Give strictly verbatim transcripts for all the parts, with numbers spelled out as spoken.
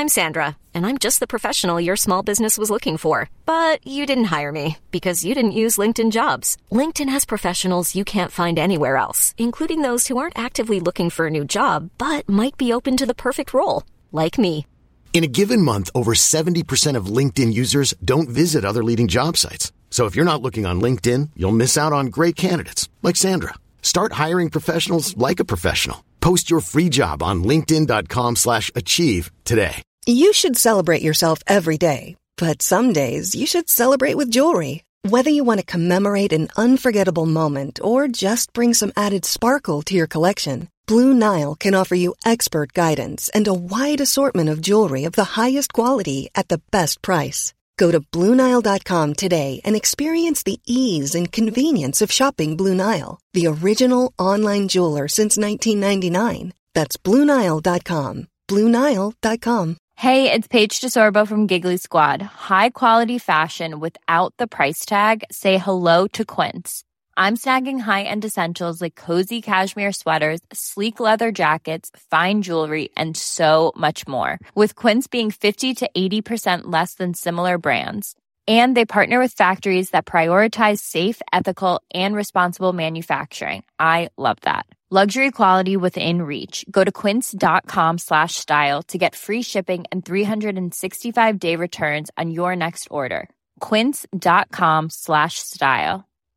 I'm Sandra, and I'm just the professional your small business was looking for. But you didn't hire me because you didn't use LinkedIn Jobs. LinkedIn has professionals you can't find anywhere else, including those who aren't actively looking for a new job, but might be open to the perfect role, like me. In a given month, over seventy percent of LinkedIn users don't visit other leading job sites. So if you're not looking on LinkedIn, you'll miss out on great candidates like Sandra. Start hiring professionals like a professional. Post your free job on linkedin.com slash achieve today. You should celebrate yourself every day, but some days you should celebrate with jewelry. Whether you want to commemorate an unforgettable moment or just bring some added sparkle to your collection, Blue Nile can offer you expert guidance and a wide assortment of jewelry of the highest quality at the best price. Go to blue nile dot com today and experience the ease and convenience of shopping Blue Nile, the original online jeweler since nineteen ninety-nine. That's blue nile dot com. blue nile dot com. Hey, it's Paige DeSorbo from Giggly Squad. High quality fashion without the price tag. Say hello to Quince. I'm snagging high-end essentials like cozy cashmere sweaters, sleek leather jackets, fine jewelry, and so much more. With Quince being fifty to eighty percent less than similar brands. And they partner with factories that prioritize safe, ethical, and responsible manufacturing. I love that. Luxury quality within reach. Go to quince.com slash style to get free shipping and three sixty-five day returns on your next order. Quince.com slash style.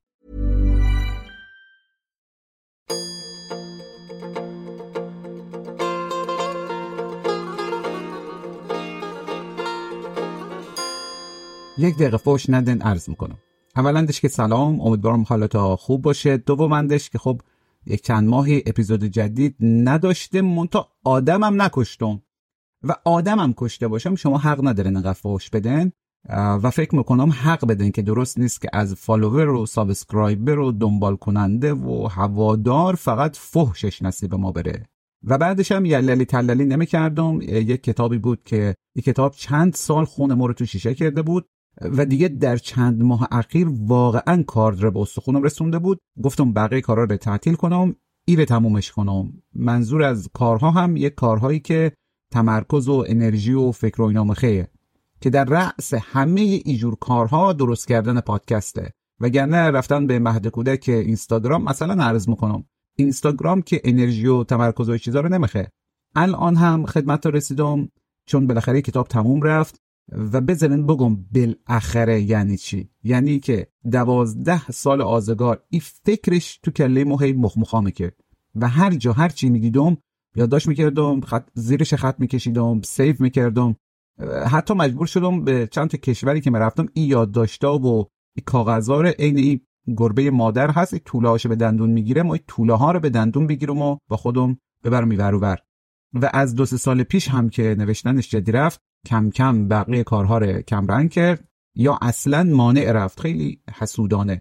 یک دقیقه فوش ندن عرض میکنم. اولندش که سلام، امیدوارم حالتا خوب باشه. دومندش که خب یک چند ماهی اپیزود جدید نداشته، منتها آدمم نکشتم و آدمم کشته باشم شما حق ندارین انقدر فوش بدن و فکر میکنم حق بدن که درست نیست که از فالوور و سابسکرایبر و دنبال کننده و هوادار فقط فحشش نصیب ما بره. و بعدش هم یللی تللی نمی کردم. یک کتابی بود که یک کتاب چند سال خون ما رو تو شیشه کرده بود و دیگه در چند ماه اخیر واقعا کار به استخونم رسونده بود. گفتم بقیه کارا رو تعطیل کنم، ایره تمومش کنم. منظور از کارها هم یک کارهایی که تمرکز و انرژی و فکر و اینا مخیه، که در رأس همه ایجور کارها درست کردن پادکسته. وگرنه رفتن به مهد کودک اینستاگرام مثلا عرض میکنم، اینستاگرام که انرژی و تمرکز و چیزا رو نمیخه. الان هم خدمت رسیدم چون بالاخره کتاب تموم رفت و بذارین بگم بالاخره یعنی چی؟ یعنی که دوازده سال آزگار این فکرش تو کله موهی مخمخامه که و هر جا هر چی میدیدم یادداشت میکردم، خط زیرش خط میکشیدم، سیو میکردم. حتی مجبور شدم به چند تا کشوری که میرفتم این یادداشتا و این کاغذا رو عین این گربه مادر هست، این توله هاشو به دندون میگیره، ما این توله ها رو به دندون بگیرم و با خودم ببرم میبر و بر. و از دو سه سال پیش هم که نوشتنش جدی رفت، کم کم بقیه کارها رو کم رنگ کرد یا اصلا مانع رفت. خیلی حسودانه.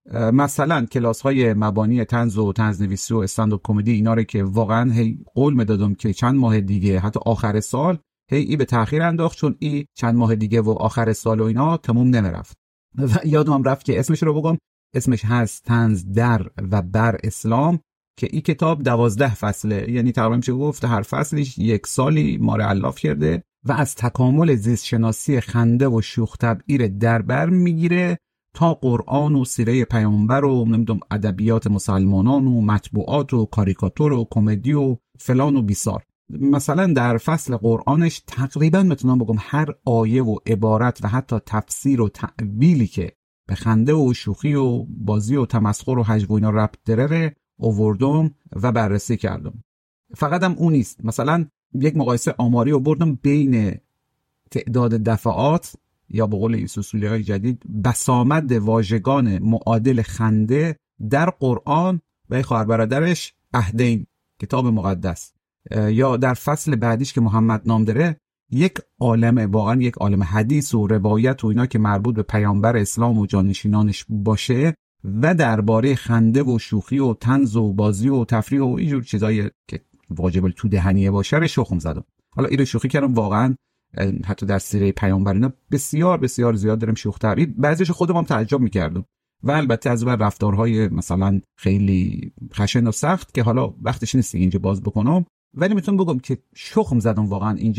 مثلا کلاس های مبانی طنز و طنزنویسی و استندآپ کمدی، اینا رو که واقعا هی قول میدادم که چند ماه دیگه حتی آخر سال، هی ای به تأخیر انداخت چون ای چند ماه دیگه و آخر سال و اینا تموم نمیرفت. و یادم رفت که اسمش رو بگم، اسمش هست طنز در و بر اسلام، که این کتاب دوازده فصله، یعنی تقریبا میشه گفت هر فصلش یک سالی ما رو الاف کرده و از تکامل زیست شناسی خنده و شوخ طبعی در بر میگیره تا قرآن و سیره پیامبر و نمیدونم ادبیات مسلمانان و مطبوعات و کاریکاتور و کمدی و فلان و بیسار. مثلا در فصل قرآنش تقریبا میتونم بگم هر آیه و عبارت و حتی تفسیر و تعبیلی که به خنده و شوخی و بازی و تمسخر و هجو و اینا ربط داره آوردم و بررسی کردم. فقط هم اون نیست، مثلا یک مقایسه آماری آوردم بین تعداد دفعات یا به قول سوسولی‌های جدید بسامد واژگان معادل خنده در قرآن و خواهر برادرش عهدین کتاب مقدس، یا در فصل بعدیش که محمد نام داره یک عالم، واقعا یک عالم حدیث و روایت و اینا که مربوط به پیامبر اسلام و جانشینانش باشه و درباره خنده و شوخی و طنز و بازی و تفریح و اینجور چیزایی که واجب تو دهنیه باشه رو شخم زدم. حالا این رو شوخی کردم، واقعا حتی در سیره پیامبر اینا بسیار بسیار زیاد دارم شوخ طبعی، بعضیش خودم هم تعجب می‌کردم و البته از اون رفتارهای مثلا خیلی خشن و سخت که حالا وقتش نیست اینجا باز بکنم، ولی میتونم بگم که شخم زدم واقعا اینجوری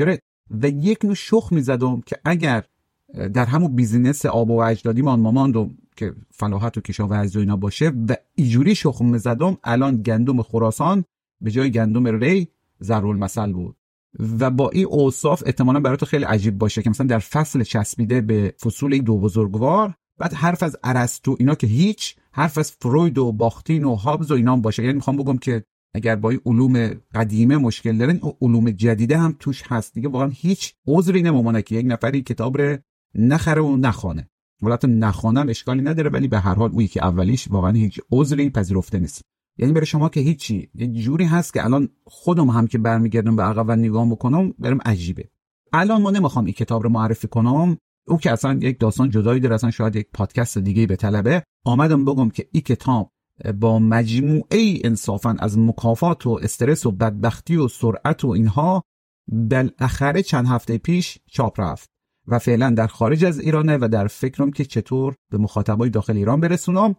و یک نوع شخم میزدم که اگر در همون بیزینس آب و اجدادی مان ماماندم که فلاحت و کشاورزی و اینا باشه و اینجوری شخم میزدم، الان گندم خراسان به جای گندم ری ضرب‌المثل بود. و با این اوصاف احتمالاً برات خیلی عجیب باشه که مثلا در فصل چسبیده به فصول دو بزرگوار بعد حرف از ارسطو اینا که هیچ، حرف از فروید و باختین و هابز و اینا باشه. یعنی میخوام بگم که اگر با این علوم قدیمه مشکل دارن، علوم جدیده هم توش هست دیگه. واقعا هیچ عذری نمیمونه که یک نفری کتاب رو نخره و نخونه. البته نخونم اشکالی نداره، ولی به هر حال اون که اولیش واقعا هیچ عذری پذیرفته نیست. یعنی برای شما که هیچی، یه جوری هست که الان خودم هم که برمیگردم به عقب و نگاه میکنم برام عجیبه. الان ما نمیخوام این کتاب رو معرفی کنم، او که اصلا یک داستان جدایی داره، اصلا شاید یک پادکست دیگه به طلبه. آمدم بگم که این کتاب با مجموعه انصافا از مکافات و استرس و بدبختی و سرعت و اینها بالاخره چند هفته پیش چاپ رفت و فعلا در خارج از ایرانه و در فکرم که چطور به مخاطبای داخل ایران برسونم.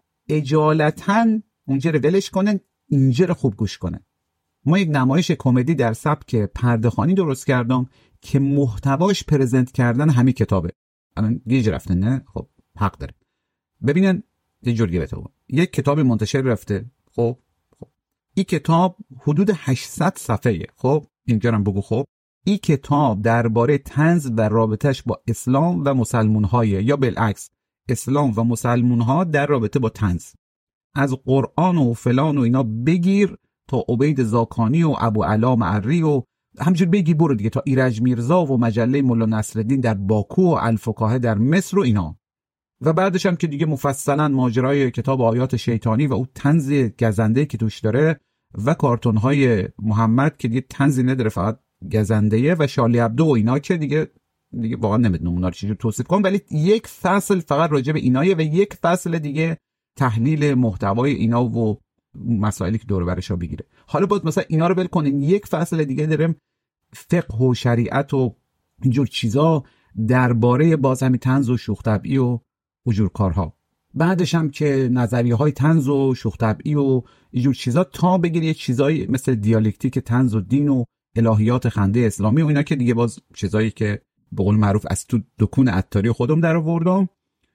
اجالتا اونجا رو ولش کنن، اینجا رو خوب گوش کنن. ما یک نمایش کمدی در سبک پرده‌خوانی درست کردم که محتواش پرزنت کردن همین کتابه. الان گیج رفتن نه؟ خب حق داره. ببینن یه جوری بهتون یک کتاب منتشر رفته. خب خب این کتاب حدود هشتصد صفحه‌ایه. خب اینجا هم بگو. خب این کتاب درباره طنز و رابطش با اسلام و مسلمان‌های، یا بالعکس اسلام و مسلمان‌ها در رابطه با طنز، از قرآن و فلان و اینا بگیر تا عبید زاکانی و ابو علا معری و همینجور بگی برو دیگه تا ایرج میرزا و مجله مولا نصرالدین در باکو و الفقاهه در مصر و اینا. و بعدش هم که دیگه مفصلا ماجرای کتاب آیات شیطانی و اون طنز گزنده که توش داره و کارتون‌های محمد که دیگه طنزی نداره فقط گزنده‌ایه و شارلی ابدو و اینا که دیگه دیگه واقعا نمیدونم اونا رو چجوری توصیف کنم، ولی یک فصل فقط راجع به اینایه و یک فصل دیگه تحلیل محتوای اینا و مسائلی که دور و برشا بگیره. حالا باید مثلا اینا رو بل کنین، یک فصل دیگه داریم فقه و شریعت و اینجور چیزا درباره باز همین طنز و شوخ طبعی و اجور کارها. بعدش هم که نظریه های طنز و شوخ طبعی و اینجور چیزا تا بگیری یه چیزایی مثل دیالکتیک طنز و دین و الهیات خنده اسلامی و اینا که دیگه باز چیزایی که به قول معروف از تو دکون عطاری خودم در آوردم.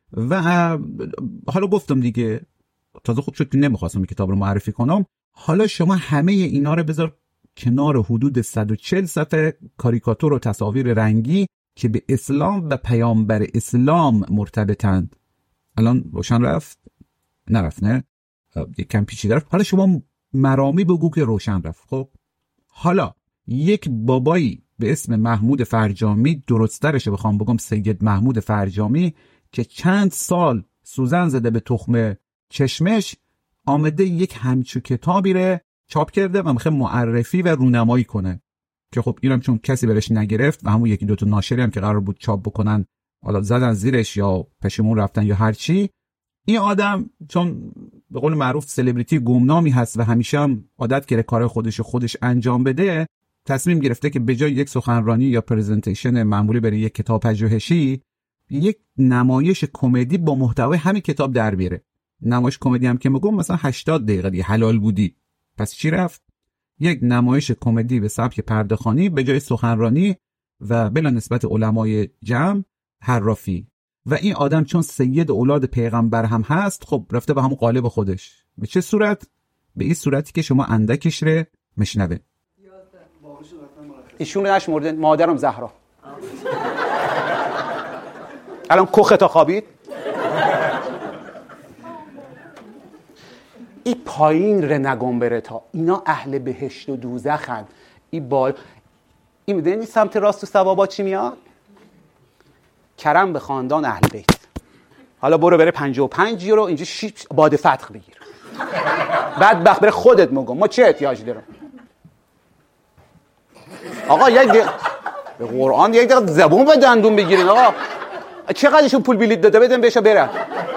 و حالا گفتم دیگه تازه خوب شد که نمیخواستم کتاب رو معرفی کنم. حالا شما همه اینا رو بذار کنار حدود صد و چهل صفحه کاریکاتور و تصاویر رنگی که به اسلام و پیامبر اسلام مرتبطند. الان روشن رفت؟ نرفت نه؟ یک کم پیچیده رفت. حالا شما مرامی بگو که روشن رفت. خب حالا یک بابایی به اسم محمود فرجامی، درسترشه بخوام بگم سید محمود فرجامی، که چند سال سوزن زده به تخم چشمش، آمده یک همچو کتابی رو چاپ کرده و میخواد معرفی و رونمایی کنه که خب اینم چون کسی برش نگرفت و همون یکی دوتا ناشری هم که قرار بود چاپ بکنن حالا زدن زیرش یا پشیمون رفتن یا هر چی. این آدم چون به قول معروف سلبریتی گمنامی هست و همیشه هم عادت کرده کار خودش خودش انجام بده، تصمیم گرفته که به جای یک سخنرانی یا پرزنتیشن معمولی برای یک کتاب پژوهشی، یک نمایش کمدی با محتوای همین کتاب در بیاره. نمایش کمدی هم که میگم مثلا هشتاد دقیقه دیگه حلال بودی. پس چی رفت؟ یک نمایش کمدی به سبک پرده‌خوانی به جای سخنرانی و بلا نسبت علمای جمع حرافی. و این آدم چون سید اولاد پیغمبر هم هست، خب رفته به همون قالب خودش. به چه صورت؟ به این صورتی که شما اندکش ره مشنوه. ایشون نش مرده، مادرم زهرا. الان کخ تا خوابید. این پایین ره نگم بره تا اینا اهل بهشت و دوزخن. این بال این میدونی سمت راست و ثوابا چی میاد؟ کرم به خاندان اهل بیت. حالا برو بره پنجاه و پنج یورو اینجا شیش باد فتح بگیر. بعد بخ بره خودت میگم ما چه احتیاج دارم؟ آقا یک دقیقه به قرآن یک دقیقه زبون به دندون بگیرین آقا. چقدرشون پول بلیط داده بدن بهش بره.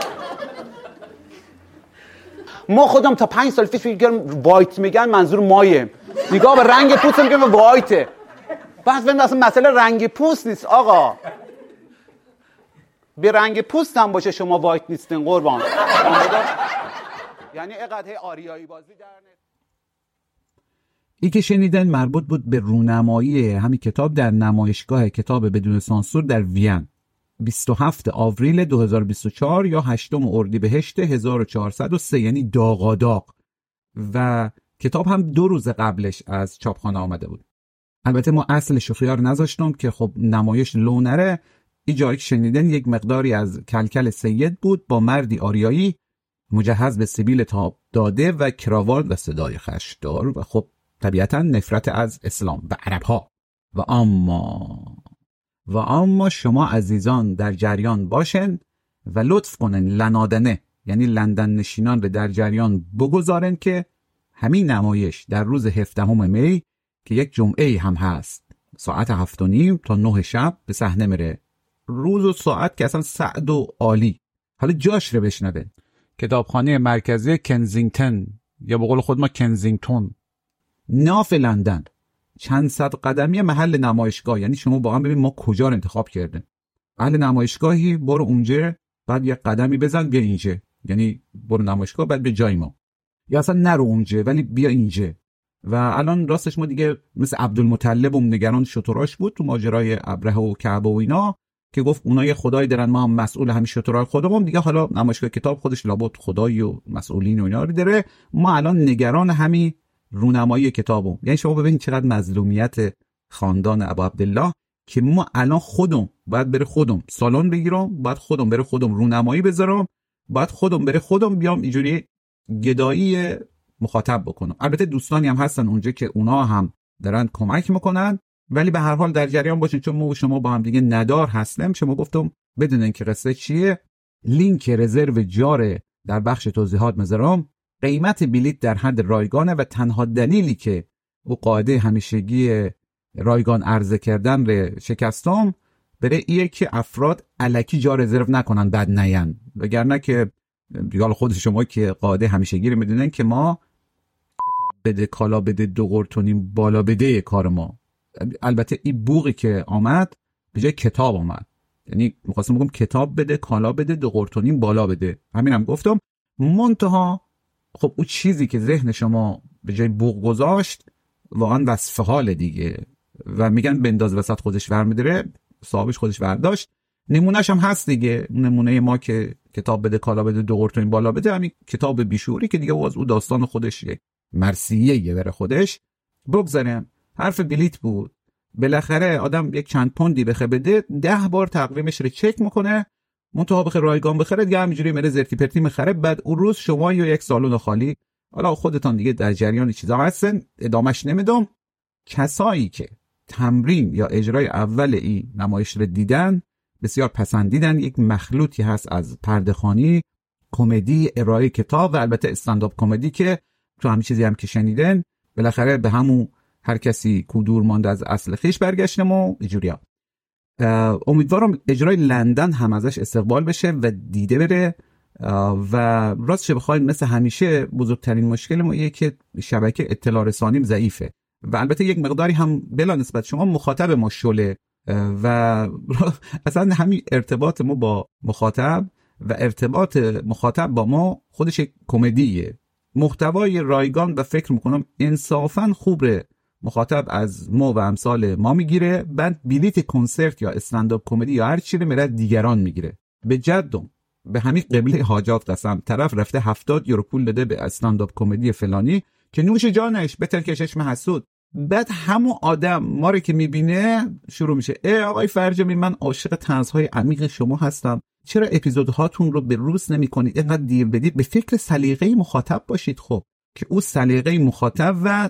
ما خودم تا پنج سال پیش میگم وایت میگن منظور مایه. نگاه به رنگ پوست میگم وایته. بس ببین اصلا مسئله رنگ پوست نیست آقا. به رنگ پوست هم باشه شما وایت نیستین قربان. یعنی اینقدر آریایی بازی در ای که شنیدن مربوط بود به رونمایی همین کتاب در نمایشگاه کتاب بدون سانسور در وین بیست و هفتم آوریل دو هزار و بیست و چهار یا هشتم اردیبهشت هزار و چهارصد و سه، یعنی داغاداغ. و کتاب هم دو روز قبلش از چاپخانه آمده بود. البته ما اصلش رو خیار نذاشتم که خب نمایش لو نره. این جایی که شنیدن یک مقداری از کلکل سید بود با مردی آریایی مجهز به سبیل تاب داده و کراوات و صدای خشدار و خب طبیعتا نفرت از اسلام و عربها. و اما و اما شما عزیزان در جریان باشن و لطف کنن لنادنه، یعنی لندن نشینان رو در جریان بگذارن که همین نمایش در روز هفدهم می که یک جمعه هم هست ساعت هفت و نیم تا نه شب به صحنه میره. روز و ساعت که اصلا سعد و عالی. حالا جاش رو بشنوه. کتابخانه مرکزی کنزینگتون یا به قول خود ما کنزینگتون، ناف لندن، چند صد قدمی محل نمایشگاه. یعنی شما با هم ببین ما کجا رو انتخاب کردیم. محل نمایشگاهی برو اونجا، بعد یک قدمی بزن بیا اینجا، یعنی برو نمایشگاه بعد به جای ما، یا اصلا نرو اونجا ولی بیا اینجا. و الان راستش ما دیگه مثل عبدالمطلب اون نگران شتراش بود تو ماجرای ابرهه و کعبه و اینا که گفت اونها یه خدایی دارن ما هم مسئول همین شترای خودمون دیگه. حالا نمایشگاه کتاب خودش لابد خدایی و مسئولین و اینا رو داره. ما الان نگران همین رونمایی کتابم. یعنی شما ببینید چقدر مظلومیت خاندان ابا عبدالله که ما الان خودم باید بره خودم سالن بگیرم، باید خودم بره خودم رونمایی بذارم، باید خودم بره خودم بیام اینجوری گدایی مخاطب بکنم. البته دوستانی هم هستن اونجا که اونا هم دارن کمک میکنن، ولی به هر حال در جریان باشین چون ما و شما با هم دیگه ندار هستیم. شما گفتم بدونین که قصه چیه. لینک رزرو جار در بخش توضیحات میذارم. قیمت بلیت در حد رایگانه و تنها دلیلی که او قاعده همیشگی رایگان عرضه کردن رو شکستم بره ایه که افراد الکی جا رزرو نکنن بعد نیان، وگرنه که دیگه خود شما که قاعده همیشگی رو میدونن که ما بده کالا بده دو قرتونیم بالا بده کار ما. البته این بوقی که آمد به جای کتاب آمد، یعنی می‌خواستم بگم کتاب بده کالا بده دو قرتونیم بالا بده. همینم گفتم. منتها خب اون چیزی که ذهن شما به جای بوق گذاشت واقعا وصف حال دیگه و میگن بنداز وسط خودش ورمیداره، صاحبش خودش ورداشت. نمونهش هم هست دیگه. نمونه ما که کتاب بده کالا بده دو قرتونیم بالا بده، همین کتاب بیشوری که دیگه باز او داستان خودش مرثیه یه بره خودش. بگذاریم حرف بلیت بود. بالاخره آدم یک چند پوندی بخه بده ده بار تقویمش رو چک میکنه، منتها بخه رایگان بخره دیگه همینجوری میره زرتی پرتی میخره. بعد اون روز شما یا یک سالن خالی، حالا خودتان دیگه در جریان چیزا هستن ادامش نمیدم. کسایی که تمرین یا اجرای اول این نمایش رو دیدن بسیار پسندیدن. یک مخلوطی هست از پرده‌خوانی، کمدی، ارائه کتاب و البته استندآپ کمدی که تو همین چیزی هم که شنیدن بالاخره به همون هر کسی کودور مانده از اصل خیش برگشتم و اینجوریا. امیدوارم اجرای لندن هم ازش استقبال بشه و دیده بره. و راستش بخواید مثل همیشه بزرگترین مشکل ما اینه که شبکه اطلاع رسانیم ضعیفه و البته یک مقداری هم بلا نسبت شما مخاطب ما شله و اصلا همین ارتباط ما با مخاطب و ارتباط مخاطب با ما خودش یک کمدیه. محتوای رایگان و فکر میکنم انصافا خوبه مخاطب از ما و امثال ما میگیره، بعد بلیت کنسرت یا استندآپ کمدی یا هر چیزی میره دیگران میگیره. به جدم به همین قبله حاجات قسم طرف رفته هفتاد یورو پول داده به استندآپ کمدی فلانی که نوش جانش بتر که چشم حسود. بعد همون آدم ما رو که میبینه شروع میشه ای آقای فرجامی من عاشق طنزهای عمیق شما هستم، چرا اپیزودهاتون رو به روز نمی‌کنید؟ اینقدر دیر بدید. به فکر سلیقه مخاطب باشید. خب که او سلیقه مخاطب و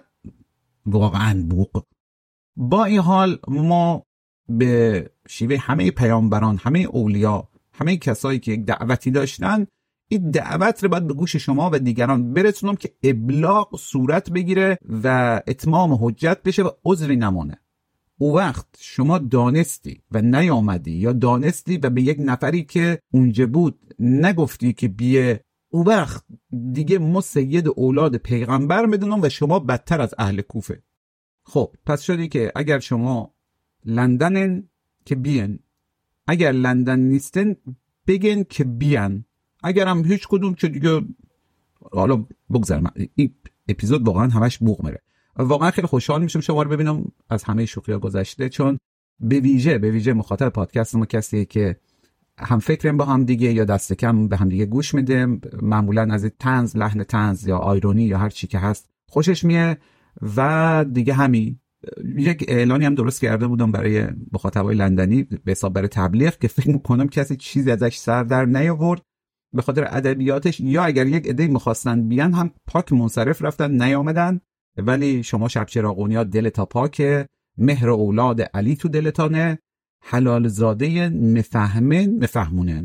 واقعا بوق. با این حال ما به شیوه همه پیامبران، همه اولیا، همه کسایی که یک دعوتی داشتن این دعوت رو باید به گوش شما و دیگران برسونم که ابلاغ صورت بگیره و اتمام حجت بشه و عذری نمونه. او وقت شما دانستی و نیامدی یا دانستی و به یک نفری که اونجا بود نگفتی که بیه، او وقت دیگه ما سید اولاد پیغمبر میدونم و شما بدتر از اهل کوفه. خب پس شدی که اگر شما لندنن که بیان، اگر لندن نیستن بگن که بیان، اگر هم هیچ کدوم که دیگه حالا بگذارم. این اپیزود واقعا همش بوق میره. واقعا خیلی خوشحال میشم شما رو ببینم از همه شوخی‌ها گذشته، چون به ویژه به ویژه مخاطب پادکست ما کسیه که هم فکرم با هم دیگه یا دست کم به هم دیگه گوش میده، معمولا از طنز، لحن طنز یا آیرونی یا هر چی که هست خوشش میاد. و دیگه همین یک اعلانی هم درست کرده بودم برای مخاطبای لندنی به حساب برای تبلیغ که فکر میکنم کسی چیزی ازش سر در نیاورد به خاطر ادبیاتش، یا اگر یک عده میخواستن بیان هم پاک منصرف رفتن نیامدن. ولی شما شب چراغونیا دل تا پاکه، مهر اولاد علی تو دلتانه، حلال زاده مفهمه مفهمونه.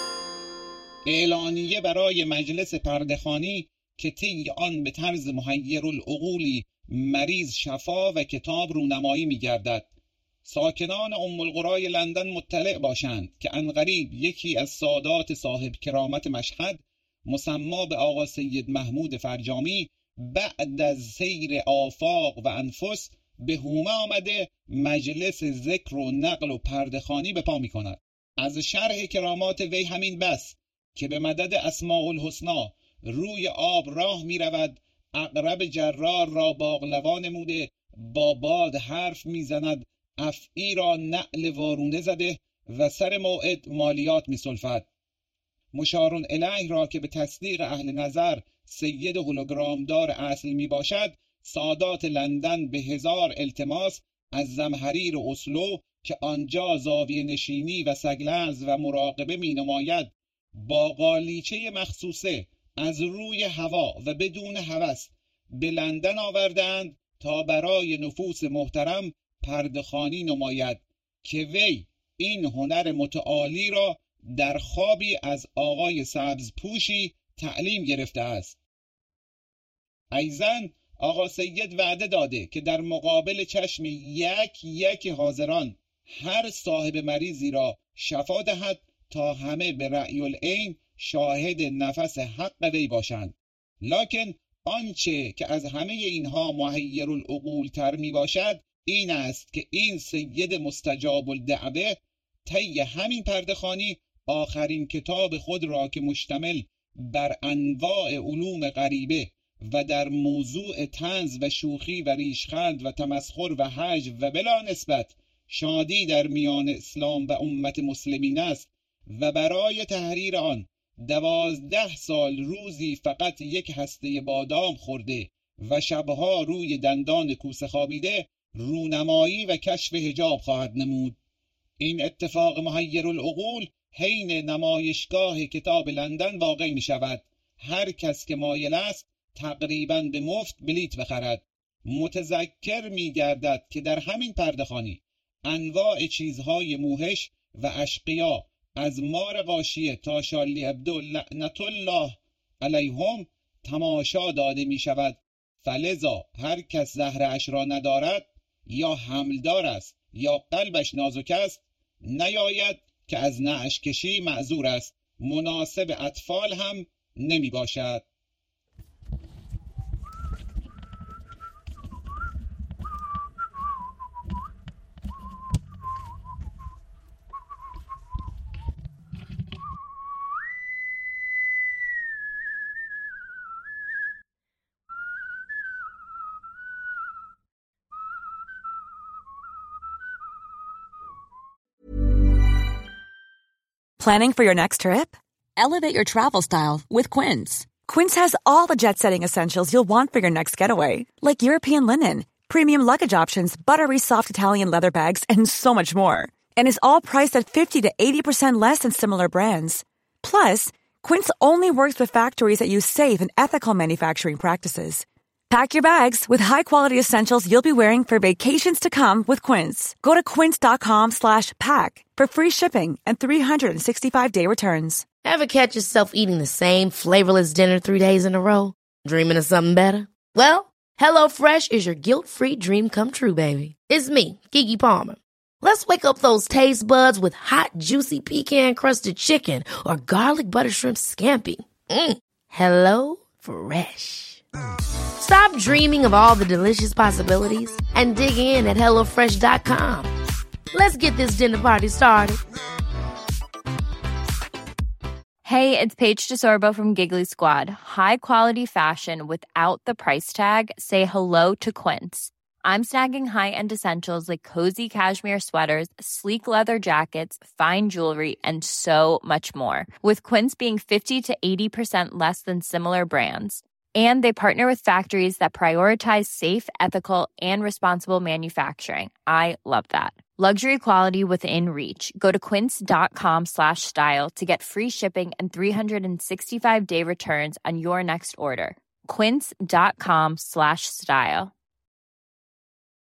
اعلانیه برای مجلس پردهخوانی که طی آن به طرز محیر العقولی مریض شفا و کتاب رونمایی می گردد. ساکنان ام القرای لندن مطلع باشند که عنقریب یکی از سادات صاحب کرامت مشهد مسما به آقا سید محمود فرجامی بعد از سیر آفاق و انفس به هومه آمده مجلس ذکر و نقل و پردهخوانی به پا می کند. از شرح کرامات وی همین بس که به مدد اسماء الحسنا روی آب راه می رود، عقرب جرار را باقلوا نموده، با باد حرف می زند، افعی را نعل وارونه زده و سر موعد مالیات می سلفد. مشارون الیه را که به تصدیق اهل نظر سید هولوگرامدار اصل می باشد، سادات لندن به هزار التماس از زمهریر و اسلو که آنجا زاویه نشینی و سگلنز و مراقبه می نماید با قالیچه مخصوصه از روی هوا و بدون هوس به لندن آوردند تا برای نفوس محترم پردهخوانی نماید که وی این هنر متعالی را در خوابی از آقای سبزپوشی تعلیم گرفته است. ایضاً آقا سید وعده داده که در مقابل چشم یک یک حاضران هر صاحب مریضی را شفا دهد تا همه به رأی العین شاهد نفس حق وی باشند. لکن آنچه که از همه اینها محیر العقول تر می باشد این است که این سید مستجاب الدعوه طی همین پردهخوانی آخرین کتاب خود را که مشتمل بر انواع علوم غریبه و در موضوع طنز و شوخی و ریشخند و تمسخر و هجو و بلا نسبت شادی در میان اسلام و امت مسلمین است و برای تحریر آن دوازده سال روزی فقط یک هسته بادام خورده و شبها روی دندان کوسه خوابیده رونمایی و کشف حجاب خواهد نمود. این اتفاق محیر العقول حین نمایشگاه کتاب لندن واقع می شود. هر کس که مایل است تقریباً به مفت بلیت بخرد. متذکر می گردد که در همین پردهخوانی انواع چیزهای موحش و اشقیا از مار غاشیه تا شارلی ابدو لعنت الله علیهم تماشا داده می شود. فلذا هر کس زهرش را ندارد یا حملدار است یا قلبش نازک است نیاید که از نعش کشی معذور است. مناسب اطفال هم نمی باشد. Planning for your next trip? Elevate your travel style with Quince. Quince has all the jet-setting essentials you'll want for your next getaway, like European linen, premium luggage options, buttery soft Italian leather bags, and so much more. And is all priced at fifty to eighty percent less than similar brands. Plus, Quince only works with factories that use safe and ethical manufacturing practices. Pack your bags with high-quality essentials you'll be wearing for vacations to come with Quince. Go to quince.com slash pack for free shipping and three sixty-five day returns. Ever catch yourself eating the same flavorless dinner three days in a row? Dreaming of something better? Well, HelloFresh is your guilt-free dream come true, baby. It's me, Keke Palmer. Let's wake up those taste buds with hot, juicy pecan-crusted chicken or garlic butter shrimp scampi. Mm. Hello Fresh. Stop dreaming of all the delicious possibilities and dig in at hello fresh dot com. Let's get this dinner party started. Hey, it's Paige DeSorbo from Giggly Squad. High quality fashion without the price tag. Say hello to Quince. I'm snagging high-end essentials like cozy cashmere sweaters, sleek leather jackets, fine jewelry, and so much more. With Quince being fifty to eighty percent less than similar brands. And they partner with factories that prioritize safe, ethical, and responsible manufacturing. I love that. Luxury quality within reach. Go to quince.com slash style to get free shipping and three sixty-five day returns on your next order. Quince.com slash style.